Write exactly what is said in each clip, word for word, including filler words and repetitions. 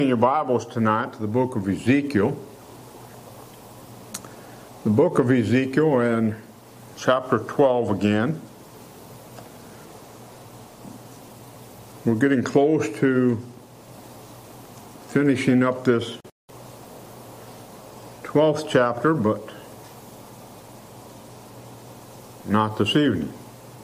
In your Bibles tonight to the book of Ezekiel. The book of Ezekiel in chapter twelve again. We're getting close to finishing up this twelfth chapter, but not this evening.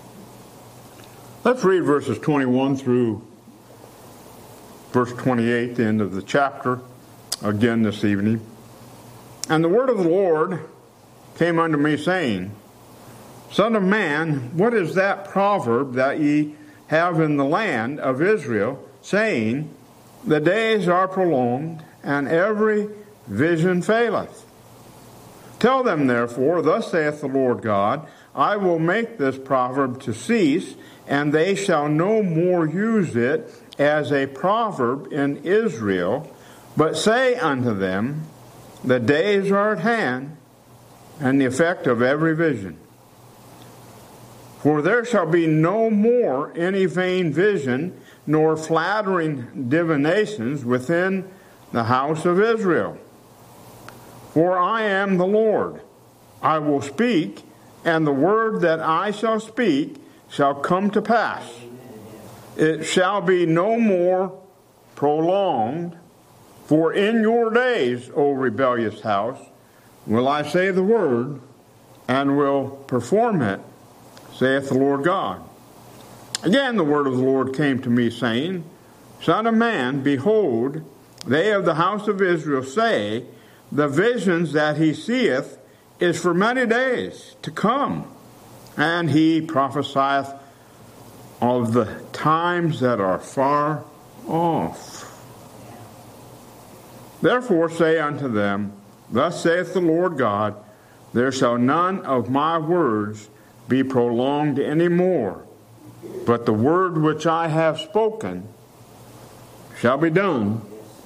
Let's read verses twenty-one through verse twenty-eight, the end of the chapter, again this evening. And the word of the Lord came unto me, saying, Son of man, what is that proverb that ye have in the land of Israel, saying, The days are prolonged, and every vision faileth? Tell them therefore, Thus saith the Lord God, I will make this proverb to cease, and they shall no more use it as a proverb in Israel, but say unto them, The days are at hand, and the effect of every vision. For there shall be no more any vain vision, nor flattering divinations within the house of Israel. For I am the Lord, I will speak, and the word that I shall speak shall come to pass. It shall be no more prolonged, for in your days, O rebellious house, will I say the word, and will perform it, saith the Lord God. Again the word of the Lord came to me, saying, Son of man, behold, they of the house of Israel say, The visions that he seeth is for many days to come, and he prophesieth of the times that are far off. Therefore say unto them, Thus saith the Lord God, There shall none of my words be prolonged any more, but the word which I have spoken shall be done,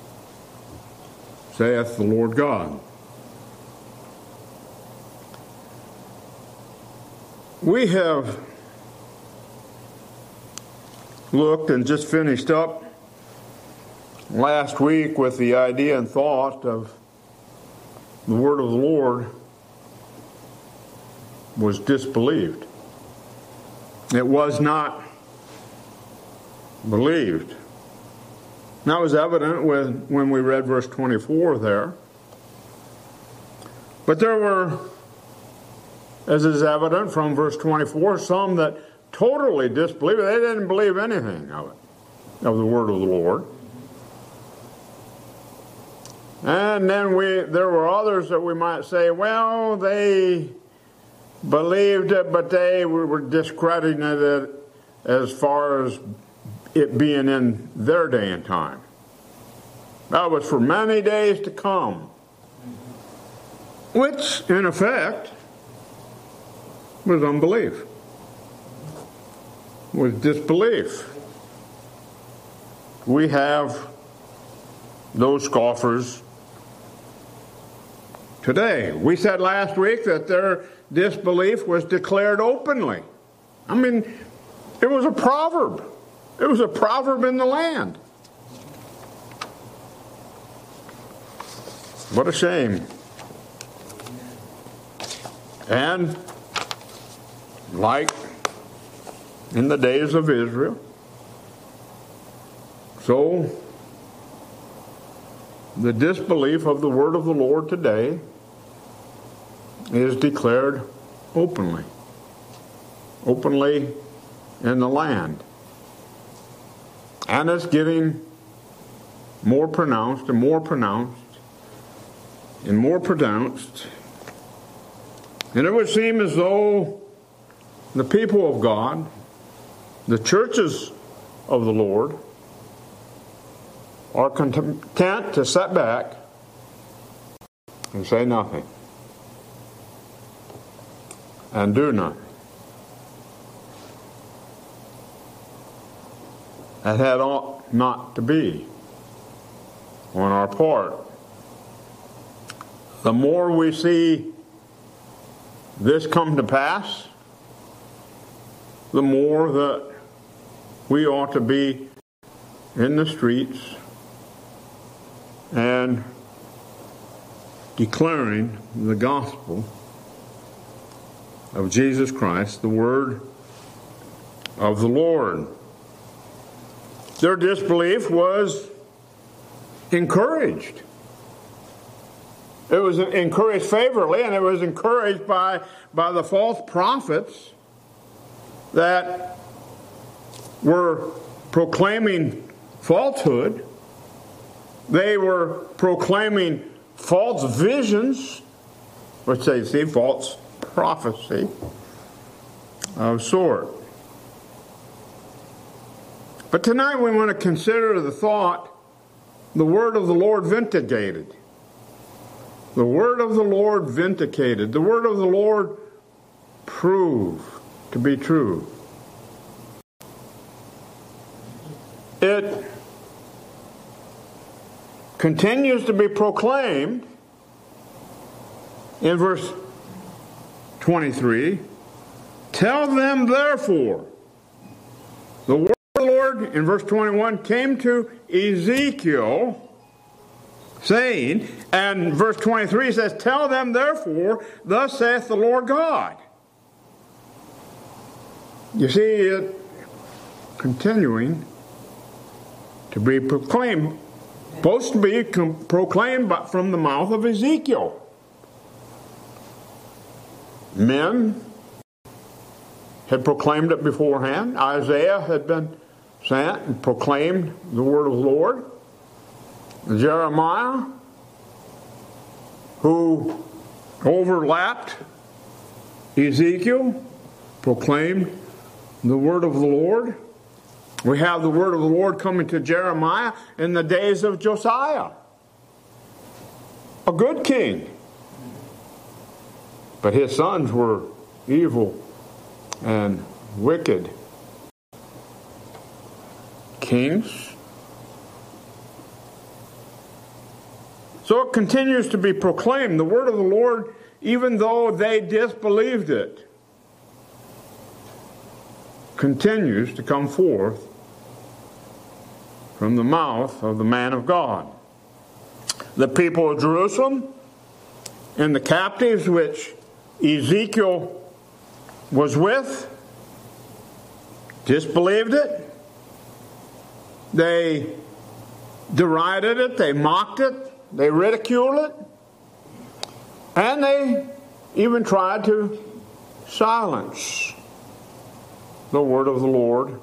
saith the Lord God. We have looked and just finished up last week with the idea and thought of the word of the Lord was disbelieved. It was not believed. That was evident with, when we read verse twenty-four there. But there were, as is evident from verse twenty-four, some that totally disbelieved it. They didn't believe anything of it, of the word of the Lord. And then we there were others that we might say, well, they believed it, but they were discrediting it as far as it being in their day and time. That was for many days to come. Which, in effect, was unbelief. Was disbelief. We have those scoffers today. We said last week that their disbelief was declared openly. I mean, it was a proverb. It was a proverb in the land. What a shame. And like in the days of Israel, so the disbelief of the word of the Lord today is declared openly. Openly in the land. And it's getting more pronounced and more pronounced and more pronounced. And it would seem as though the people of God, the churches of the Lord, are content to sit back and say nothing and do nothing. That had ought not to be on our part. The more we see this come to pass, the more that we ought to be in the streets and declaring the gospel of Jesus Christ, the word of the Lord. Their disbelief was encouraged. It was encouraged favorably, and it was encouraged by, by the false prophets that were proclaiming falsehood. They were proclaiming false visions, which they see false prophecy of sort. But tonight we want to consider the thought, the word of the Lord vindicated. The word of the Lord vindicated. The word of the Lord proved to be true. It continues to be proclaimed in verse twenty-three. Tell them therefore, the word of the Lord in verse twenty-one came to Ezekiel, saying, and verse twenty-three says, tell them therefore, thus saith the Lord God. You see it continuing to be proclaimed, supposed to be proclaimed from the mouth of Ezekiel. Men had proclaimed it beforehand. Isaiah had been sent and proclaimed the word of the Lord. Jeremiah, who overlapped Ezekiel, proclaimed the word of the Lord. We have the word of the Lord coming to Jeremiah in the days of Josiah, a good king. But his sons were evil and wicked kings. So it continues to be proclaimed, the word of the Lord, even though they disbelieved it, continues to come forth from the mouth of the man of God. The people of Jerusalem and the captives which Ezekiel was with disbelieved it. They derided it. They mocked it. They ridiculed it. And they even tried to silence the word of the Lord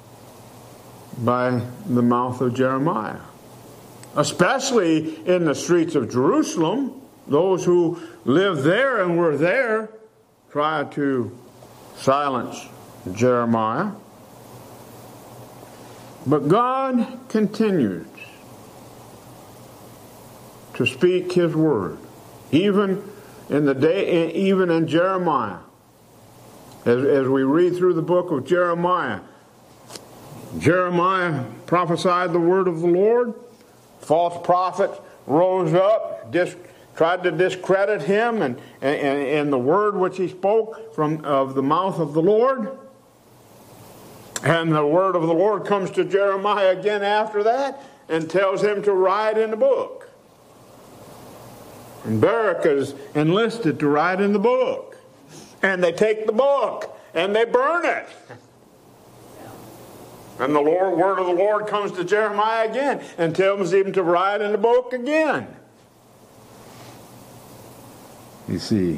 by the mouth of Jeremiah. Especially in the streets of Jerusalem, those who lived there and were there tried to silence Jeremiah. But God continues to speak his word, even in the day, even in Jeremiah. As, as we read through the book of Jeremiah, Jeremiah prophesied the word of the Lord. False prophets rose up, dis, tried to discredit him and, and, and the word which he spoke from of the mouth of the Lord. And the word of the Lord comes to Jeremiah again after that and tells him to write in the book. And Baruch is enlisted to write in the book. And they take the book and they burn it. And the Lord, word of the Lord comes to Jeremiah again and tells him to write in the book again. You see.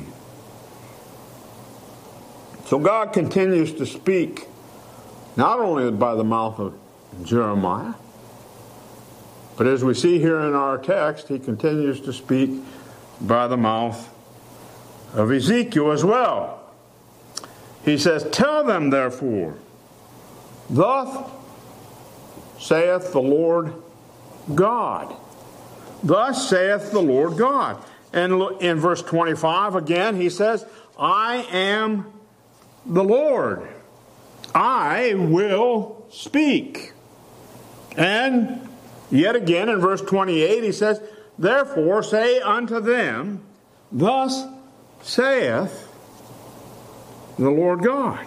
So God continues to speak, not only by the mouth of Jeremiah, but as we see here in our text, he continues to speak by the mouth of Ezekiel as well. He says, tell them therefore, thus saith the Lord God. Thus saith the Lord God. And in verse twenty-five again, he says, I am the Lord. I will speak. And yet again in verse twenty-eight, he says, therefore say unto them, thus saith the Lord God.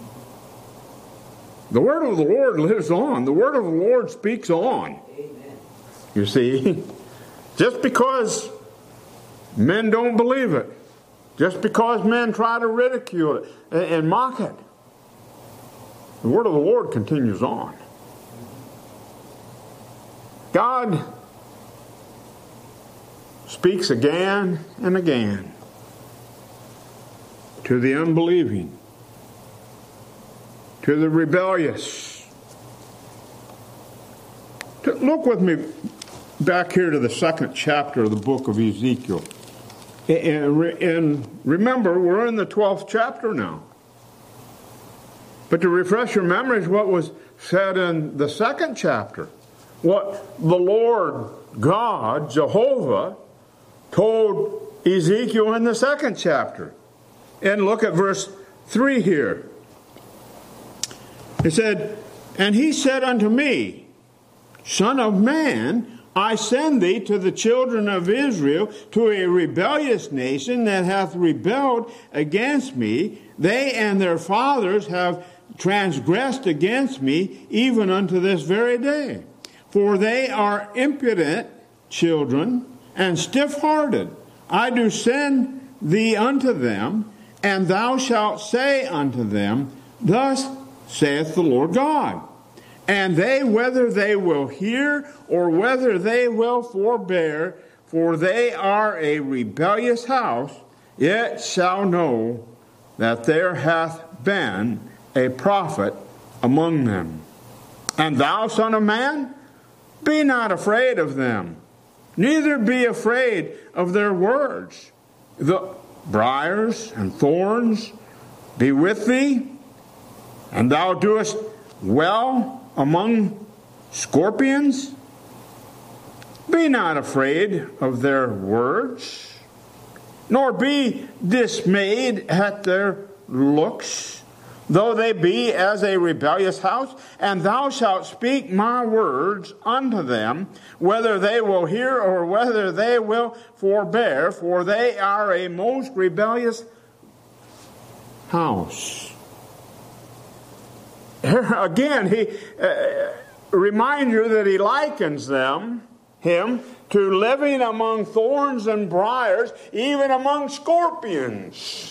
The word of the Lord lives on. The word of the Lord speaks on. Amen. You see, Just because men don't believe it, just because men try to ridicule it and, and mock it, the word of the Lord continues on. God speaks again and again to the unbelieving, to the rebellious. Look with me back here to the second chapter of the book of Ezekiel. And remember, we're in the twelfth chapter now. But to refresh your memories, what was said in the second chapter, what the Lord God, Jehovah, told Ezekiel in the second chapter. And look at verse three here. It said, "And he said unto me, Son of man, I send thee to the children of Israel, to a rebellious nation that hath rebelled against me. They and their fathers have transgressed against me, even unto this very day. For they are impudent children, and stiff-hearted. I do send thee unto them, and thou shalt say unto them, Thus saith the Lord God. And they, whether they will hear, or whether they will forbear, for they are a rebellious house, yet shall know that there hath been a prophet among them. And thou, son of man, be not afraid of them, neither be afraid of their words. The briars and thorns be with thee, and thou doest well among scorpions. Be not afraid of their words, nor be dismayed at their looks, though they be as a rebellious house. And thou shalt speak my words unto them, whether they will hear or whether they will forbear, for they are a most rebellious house." Again, he uh, reminds you that he likens them, him, to living among thorns and briars, even among scorpions.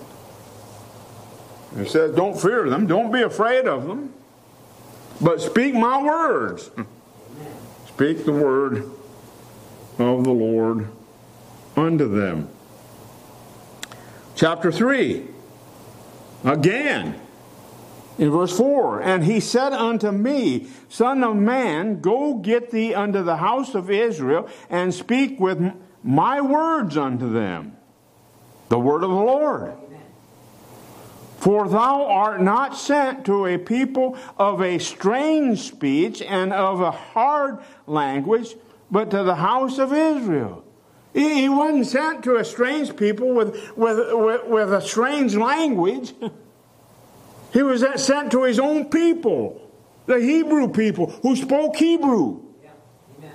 He says, don't fear them, don't be afraid of them, but speak my words. Speak the word of the Lord unto them. Chapter three, again, in verse four, "And he said unto me, Son of man, go get thee unto the house of Israel, and speak with my words unto them." The word of the Lord. Amen. "For thou art not sent to a people of a strange speech and of a hard language, but to the house of Israel." He wasn't sent to a strange people with, with, with, with a strange language. He was sent to his own people, the Hebrew people who spoke Hebrew. Yeah. Amen.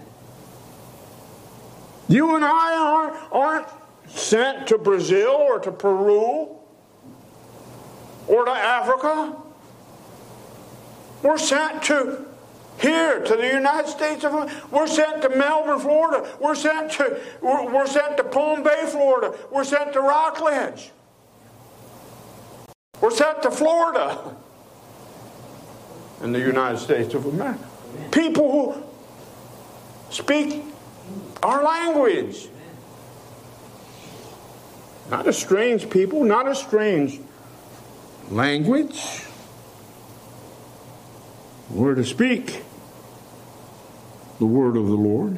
You and I aren't, aren't sent to Brazil or to Peru or to Africa. We're sent to here, to the United States of America. We're sent to Melbourne, Florida. We're sent to we're, we're sent to Palm Bay, Florida. We're sent to Rockledge. We're sent to Florida in the United States of America. People who speak our language. Not a strange people, not a strange language. We're to speak the word of the Lord.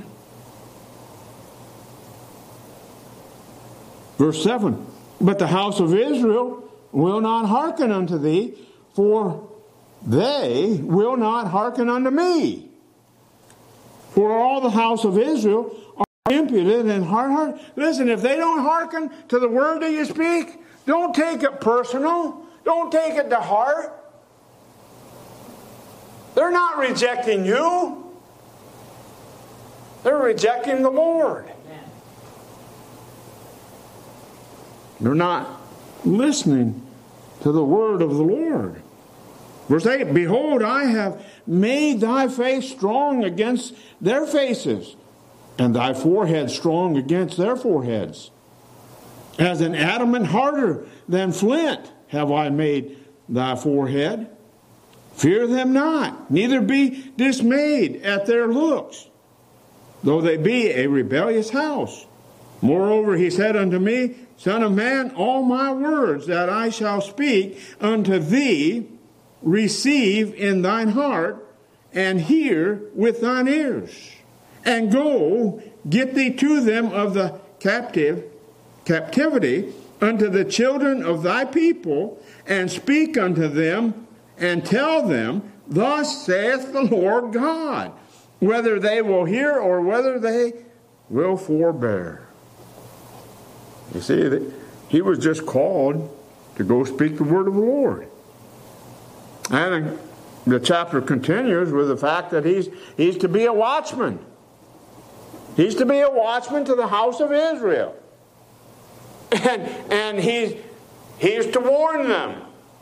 Verse seven, "But the house of Israel will not hearken unto thee, for they will not hearken unto me. For all the house of Israel are impudent and hard-hearted." Listen, if they don't hearken to the word that you speak, don't take it personal. Don't take it to heart. They're not rejecting you. They're rejecting the Lord. They're not listening to the word of the Lord. Verse eight, "Behold, I have made thy face strong against their faces, and thy forehead strong against their foreheads. As an adamant harder than flint have I made thy forehead. Fear them not, neither be dismayed at their looks, though they be a rebellious house. Moreover, he said unto me, Son of man, all my words that I shall speak unto thee, receive in thine heart, and hear with thine ears. And go, get thee to them of the captive captivity unto the children of thy people, and speak unto them, and tell them, Thus saith the Lord God, whether they will hear or whether they will forbear. You see, he was just called to go speak the word of the Lord. And the chapter continues with the fact that he's, he's to be a watchman. He's to be a watchman to the house of Israel. And, and he's, he's to warn them.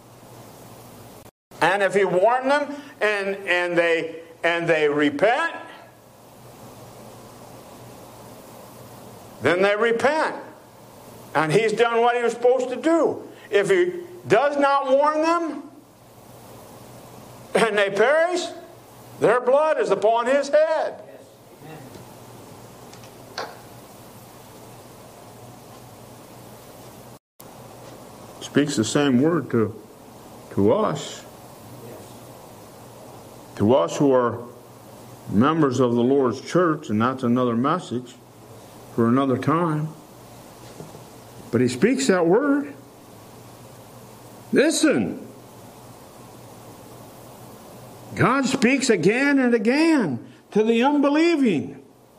And if he warned them and, and, they, and they repent, then they repent. And he's done what he was supposed to do. If he does not warn them, and they perish, their blood is upon his head. Speaks the same word to, to us. To us who are members of the Lord's church, and that's another message for another time. But he speaks that word. Listen. God speaks again and again to the unbelieving,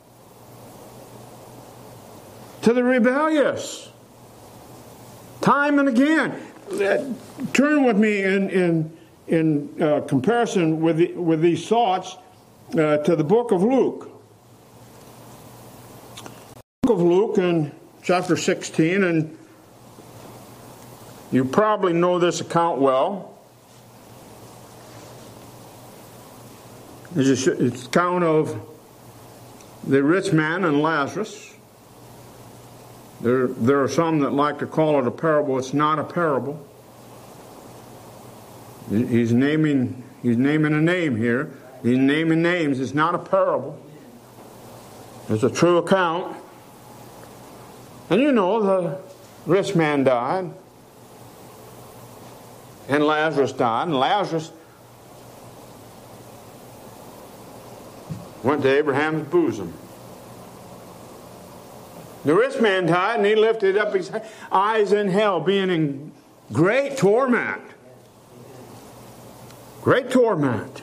to the rebellious, time and again. Turn with me in in, in uh, comparison with the, with these thoughts uh, to the book of Luke. Book of Luke in chapter sixteen, and you probably know this account well. It's an account of the rich man and Lazarus. There, there are some that like to call it a parable. It's not a parable. He's naming, he's naming a name here. He's naming names. It's not a parable. It's a true account. And you know, the rich man died. And Lazarus died. And Lazarus went to Abraham's bosom. The rich man died, and he lifted up his eyes in hell, being in great torment. Great torment.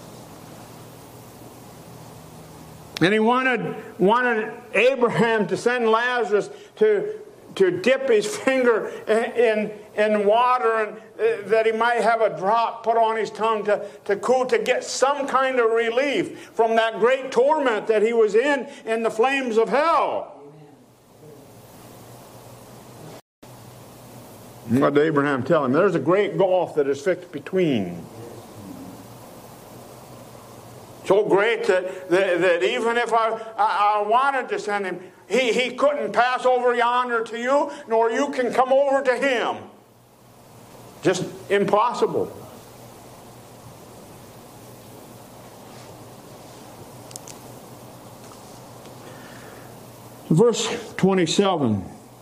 And he wanted, wanted Abraham to send Lazarus to, to dip his finger in, in water, and uh, that he might have a drop put on his tongue to, to cool, to get some kind of relief from that great torment that he was in in the flames of hell. What did Abraham tell him? There's a great gulf that is fixed between. So great that, that, that even if I, I, I wanted to send him, he, he couldn't pass over yonder to you, nor you can come over to him. Just impossible. Verse twenty-seven.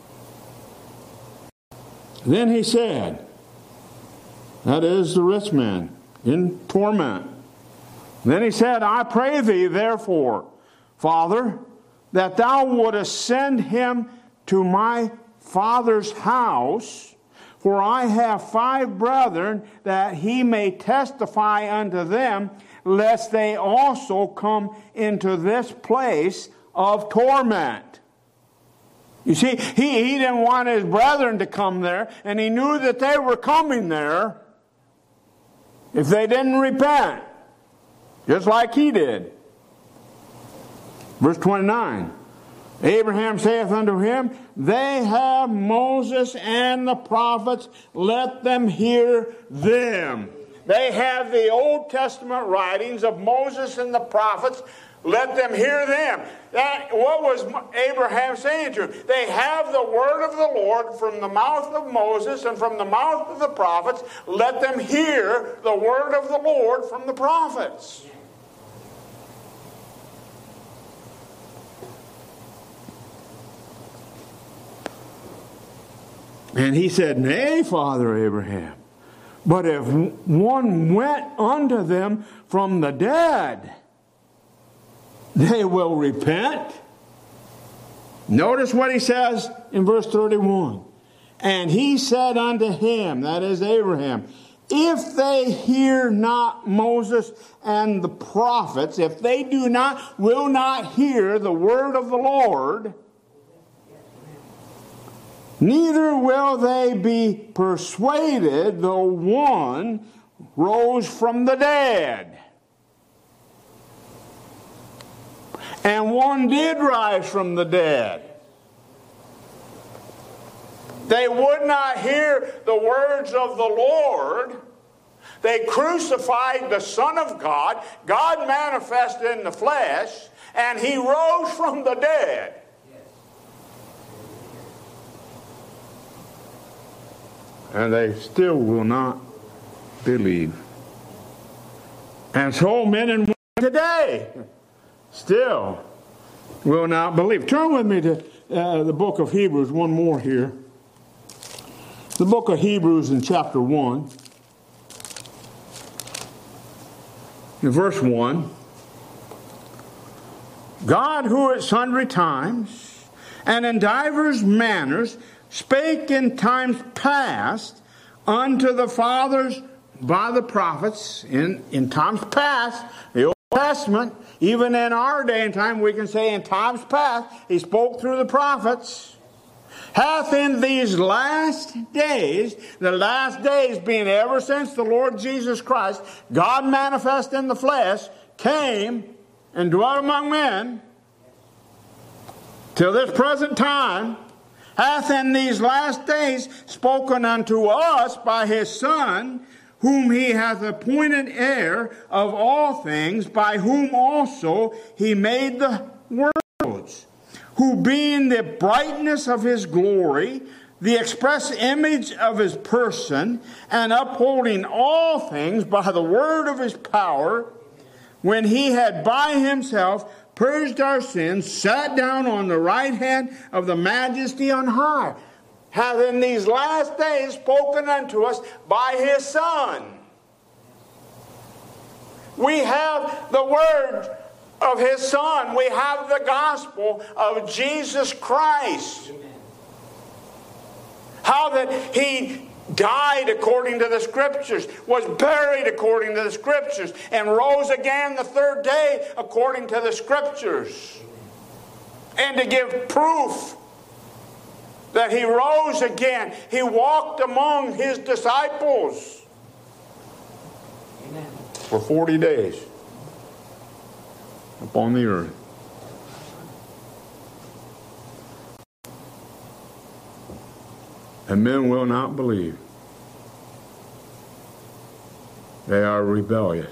Then he said, that is the rich man in torment. Then he said, I pray thee, therefore, Father, that thou wouldest send him to my father's house, for I have five brethren, that he may testify unto them, lest they also come into this place of torment. You see, he, he didn't want his brethren to come there, and he knew that they were coming there if they didn't repent, just like he did. Verse twenty-nine. Abraham saith unto him, they have Moses and the prophets, let them hear them. They have the Old Testament writings of Moses and the prophets. let them hear them. That, what was Abraham saying to them? They have the word of the Lord from the mouth of Moses and from the mouth of the prophets. Let them hear the word of the Lord from the prophets. And he said, Nay, Father Abraham, but if one went unto them from the dead, they will repent. Notice what he says in verse thirty-one. And he said unto him, that is Abraham, if they hear not Moses and the prophets, if they do not, will not hear the word of the Lord, neither will they be persuaded, though one rose from the dead. And one did rise from the dead. They would not hear the words of the Lord. They crucified the Son of God. God manifested in the flesh, and He rose from the dead. And they still will not believe. And so men and women today still will not believe. Turn with me to uh, the book of Hebrews, one more here. The book of Hebrews in chapter one. In verse one. God, who at sundry times and in divers manners spake in times past unto the fathers by the prophets, in, in times past, the Old Testament, even in our day and time, we can say in times past, He spoke through the prophets, hath in these last days, the last days being ever since the Lord Jesus Christ, God manifest in the flesh, came and dwelt among men, till this present time, hath in these last days spoken unto us by His Son, whom He hath appointed heir of all things, by whom also He made the worlds, who being the brightness of His glory, the express image of His person, and upholding all things by the word of His power, when He had by Himself purged our sins, sat down on the right hand of the Majesty on high, hath in these last days spoken unto us by His Son. We have the word of His Son. We have the gospel of Jesus Christ. Amen. How that He died according to the Scriptures, was buried according to the Scriptures, and rose again the third day according to the Scriptures. And to give proof that He rose again, He walked among His disciples Amen. For forty days upon the earth. And men will not believe. They are rebellious.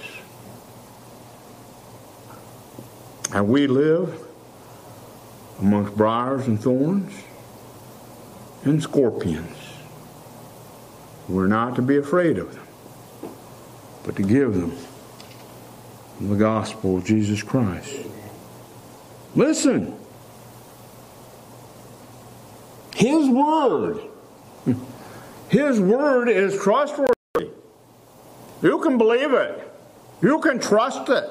And we live amongst briars and thorns and scorpions. We're not to be afraid of them, but to give them the gospel of Jesus Christ. Listen. His word. His word is trustworthy. You can believe it. You can trust it.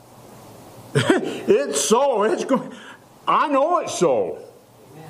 It's so. It's going. I know it's so. Amen.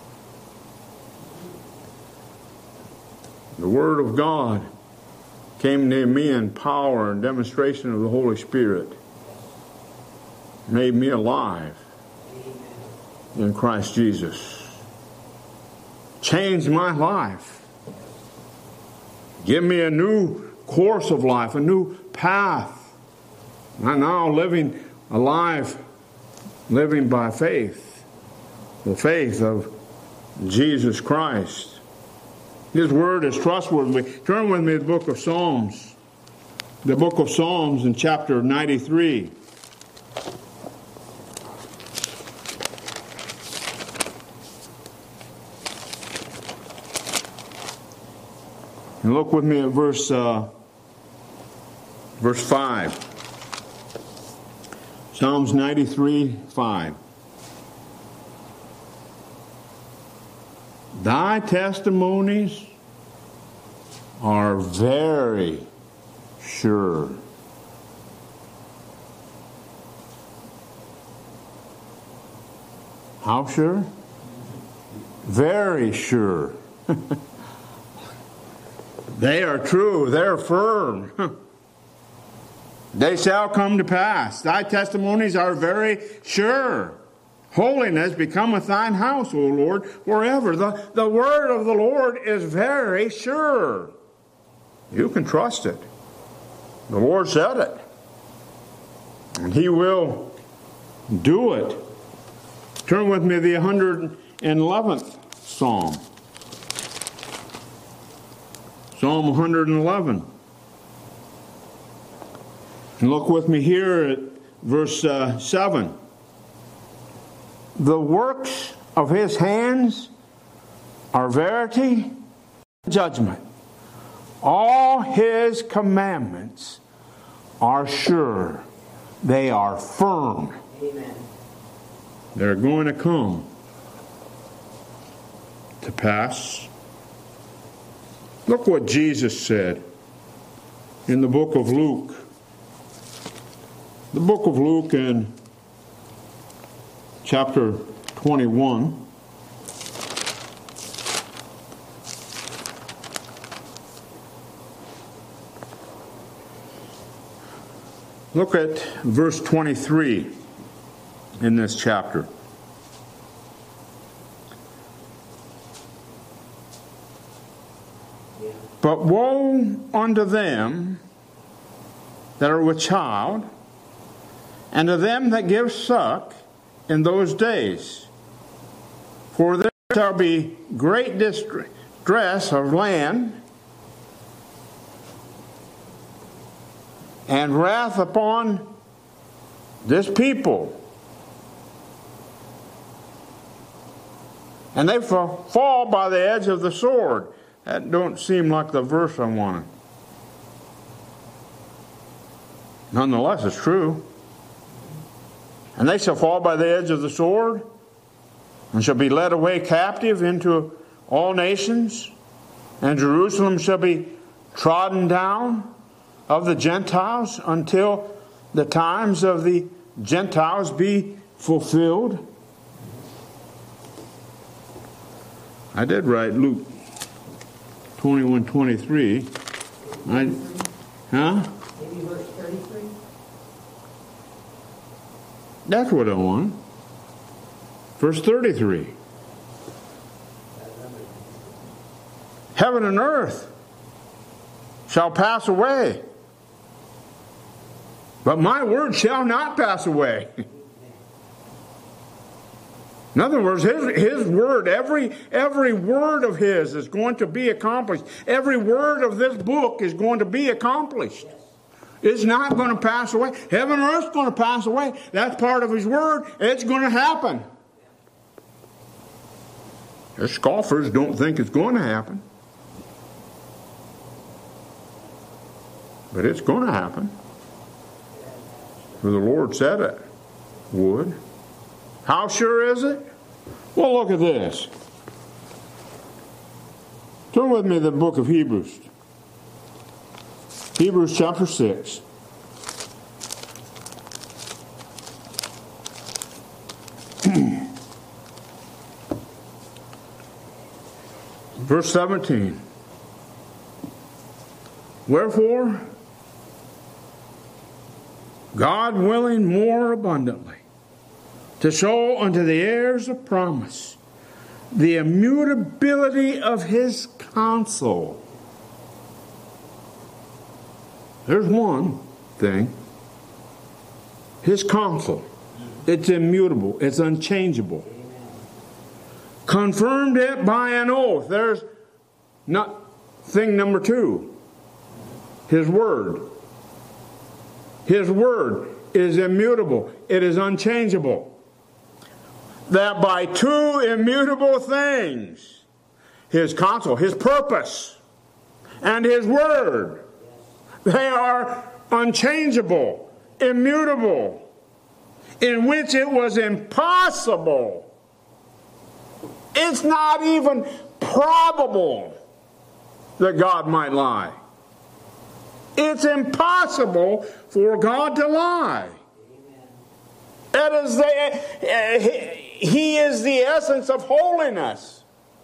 The Word of God came to me in power and demonstration of the Holy Spirit. Made me alive in Christ Jesus. Changed my life. Give me a new course of life, a new path. I'm now living a life, living by faith. The faith of Jesus Christ. His word is trustworthy. Turn with me to the book of Psalms. The book of Psalms in chapter ninety-three. And look with me at verse uh, verse five. Psalms ninety-three, five. Thy testimonies are very sure. How sure? Very sure. They are true. They're firm. They shall come to pass. Thy testimonies are very sure. Holiness becometh thine house, O Lord, forever. The, the word of the Lord is very sure. You can trust it. The Lord said it. And He will do it. Turn with me to the one hundred eleventh Psalm. Psalm one hundred eleven. And look with me here at verse uh, seven. The works of His hands are verity, judgment. All His commandments are sure. They are firm. Amen. They're going to come to pass. Look what Jesus said in the book of Luke. The book of Luke in chapter twenty-one. Look at verse twenty-three in this chapter. But woe unto them that are with child, and to them that give suck in those days. For there shall be great distress of land, and wrath upon this people. And they fall by the edge of the sword. That don't seem like the verse I wanted. Nonetheless, it's true. And they shall fall by the edge of the sword, and shall be led away captive into all nations, and Jerusalem shall be trodden down of the Gentiles until the times of the Gentiles be fulfilled. I did write Luke twenty-one twenty-three. I, huh? Maybe verse thirty-three? That's what I want. Verse thirty-three. Heaven and earth shall pass away, but my word shall not pass away. In other words, his, his word, every, every word of His is going to be accomplished. Every word of this book is going to be accomplished. It's not going to pass away. Heaven and earth is going to pass away. That's part of His word. It's going to happen. The scoffers don't think it's going to happen. But it's going to happen. For the Lord said it would. How sure is it? Well, look at this. Turn with me to the book of Hebrews. Hebrews chapter six. Verse seventeen. Wherefore, God willing more abundantly to show unto the heirs of promise the immutability of His counsel. There's one thing. His counsel. It's immutable. It's unchangeable. Confirmed it by an oath. There's not thing number two. His word. His word is immutable. It is unchangeable. That by two immutable things, His counsel, His purpose, and His Word. They are unchangeable, immutable, in which it was impossible. It's not even probable that God might lie. It's impossible for God to lie. It is the, He is the essence of holiness.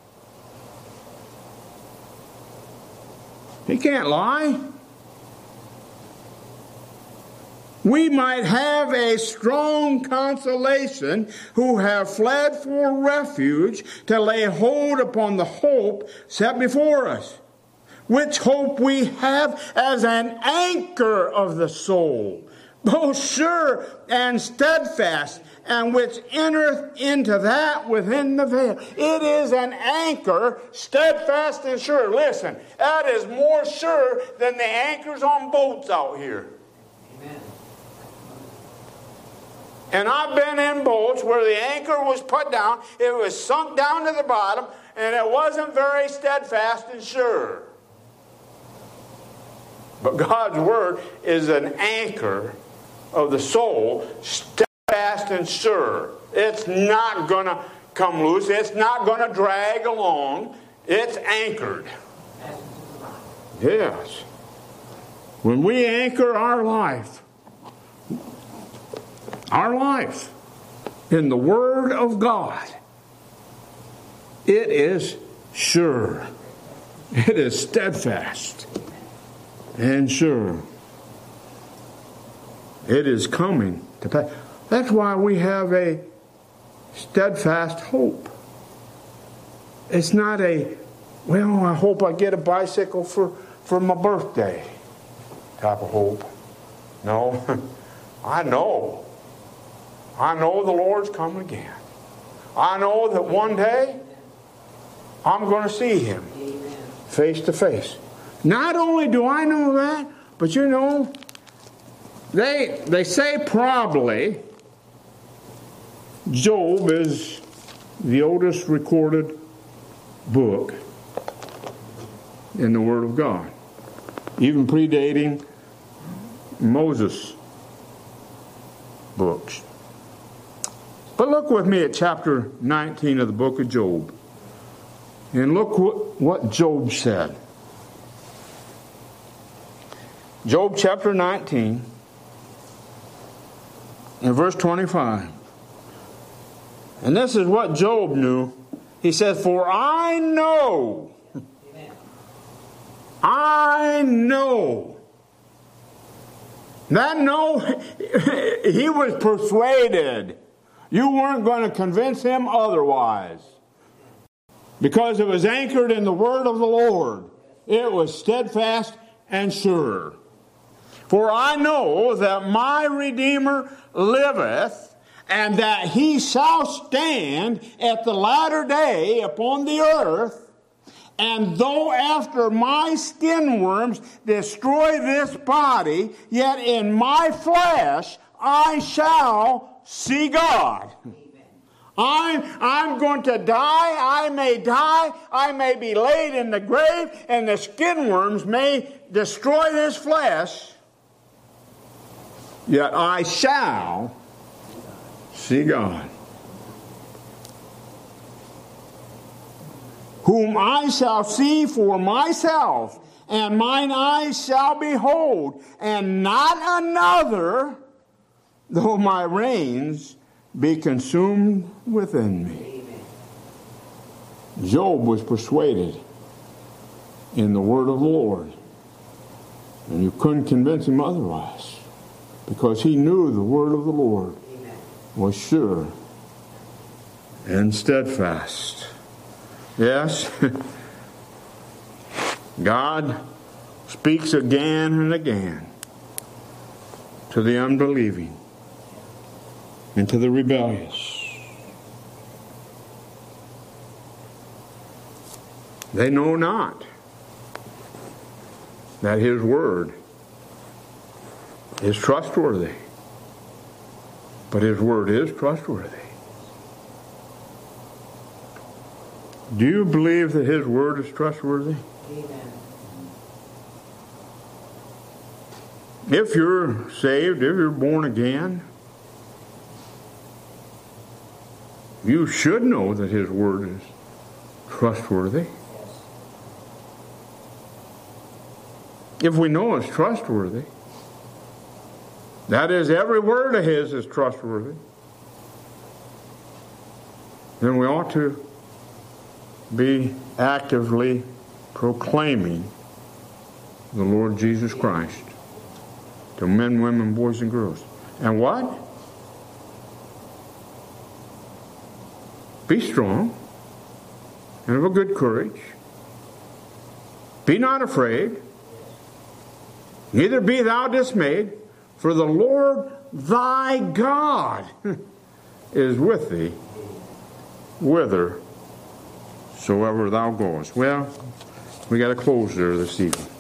He can't lie. We might have a strong consolation who have fled for refuge to lay hold upon the hope set before us, which hope we have as an anchor of the soul, both sure and steadfast, and which entereth into that within the veil. It is an anchor, steadfast and sure. Listen, that is more sure than the anchors on boats out here. Amen. And I've been in boats where the anchor was put down, it was sunk down to the bottom, and it wasn't very steadfast and sure. But God's Word is an anchor of the soul, steadfast and sure. It's not going to come loose. It's not going to drag along. It's anchored. Yes. When we anchor our life, our life in the Word of God, it is sure. It is steadfast and sure. It is coming to pass. That's why we have a steadfast hope. It's not a, well, I hope I get a bicycle for, for my birthday type of hope. No, I know. I know the Lord's coming again. I know that one day I'm going to see Him face to face. Not only do I know that, but you know, they they say probably Job is the oldest recorded book in the Word of God, even predating Moses' books. But look with me at chapter nineteen of the book of Job, and look what, what Job said. Job chapter nineteen, in verse twenty-five. And this is what Job knew. He says, "For I know, Amen. I know." That no, he was persuaded. You weren't going to convince him otherwise. Because it was anchored in the word of the Lord. It was steadfast and sure. "For I know that my Redeemer liveth, and that he shall stand at the latter day upon the earth. And though after my skin worms destroy this body, yet in my flesh I shall see God." I'm, I'm going to die, I may die, I may be laid in the grave, and the skin worms may destroy this flesh, yet I shall see God, whom I shall see for myself, and mine eyes shall behold, and not another, though my reins be consumed within me. Job was persuaded in the word of the Lord, and you couldn't convince him otherwise, because he knew the word of the Lord was sure and steadfast. Yes, God speaks again and again to the unbelieving and to the rebellious. They know not that His word is trustworthy. But His word is trustworthy. Do you believe that His word is trustworthy? Amen. if you're saved, if you're born again, you should know that His Word is trustworthy. If we know it's trustworthy, that is, every word of His is trustworthy, then we ought to be actively proclaiming the Lord Jesus Christ to men, women, boys, and girls. And what? Be strong and of a good courage. Be not afraid, neither be thou dismayed, for the Lord thy God is with thee whithersoever thou goest. Well, we got to close there this evening.